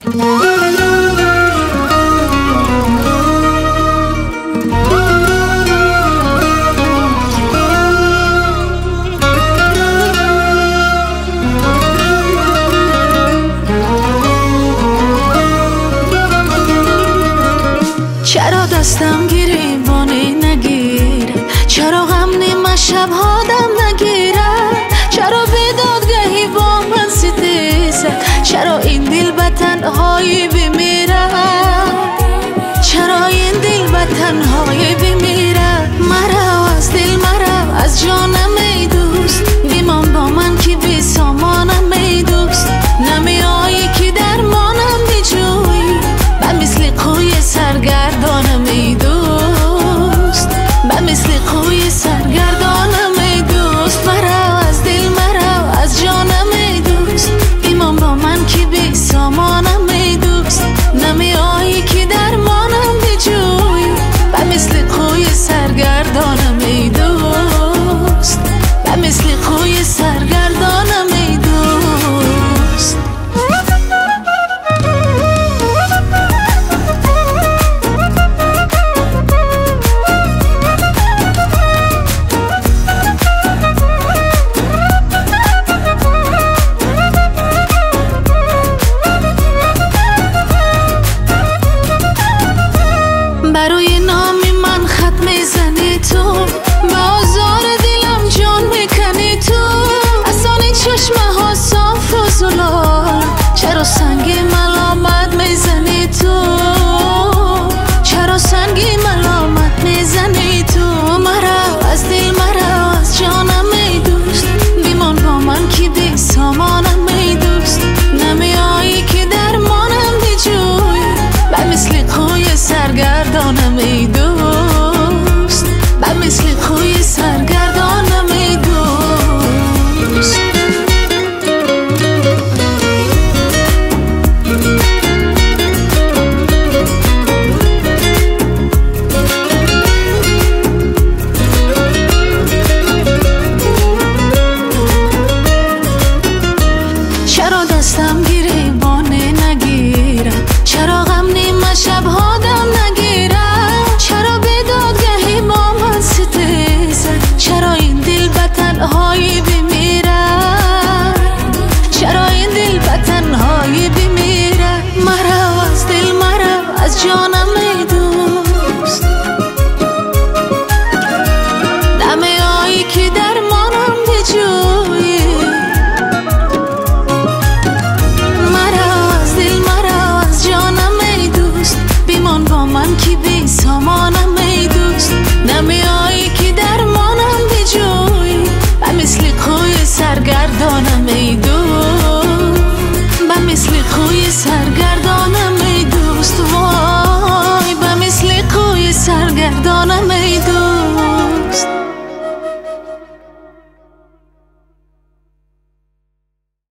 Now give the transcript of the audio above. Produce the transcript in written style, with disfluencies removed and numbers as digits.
چرا دستم گریبانی نگیره؟ چرا غم نیمه شب هادم نگیره؟ چرا بیدادگهی با من ستیزه؟ چرا این دل به تنهایی بمیره؟ چرا این دل به تنهایی بمیره؟ مرا از دل مرا از جانم ای دوست، بیمان با من که بی سامانم ای دوست. نمیایی که درمانم بجویی، به مثل قوی سرگردانم ای دوست، به مثل قوی سرگردانم ای دوست. مرا از دل مرا از جانم ای دوست، بیمان با من که بی سامانم ای دوست. نمیایی که درمانم بجویی، به مثل قوی سرگردانم ای دوست، به مثل قوی سرگردانم ای دوست. برای نامی من خط میزنی تو، به آزار دلم جان میکنی تو. اسانی چشمه ها صاف و زلال، چرا سنگی ملامت میزنی تو؟ چرا سنگی ملامت میزنی تو؟ مرا از دل مرا از جانم ای دوست، بیمان با من که بی سامانم ای دوست. نمیایی که درمانم بجویی، به مثل قوی سرگردانم ای دوست، به مثل قوی سرگردانم ای دوست. چرا دستم گریبانی نگیره؟ چرا غم نیمه شب هادم نگیره؟ چرا بیدادگهی با من ستیزه؟ چرا این دل به تنهایی بمیره؟ چرا این دل به تنهایی بمیره؟ مرا از دل مرا از جانم ای دوست، نمیایی که درمانم بجویی. با من که بی سامانم ای دوست، نمیایی که درمانم بجویی، به مثل قوی سرگردانم ای دوست، به مثل قوی سرگردانم ای دوست. وای به مثل قوی سرگردانم ای دوست.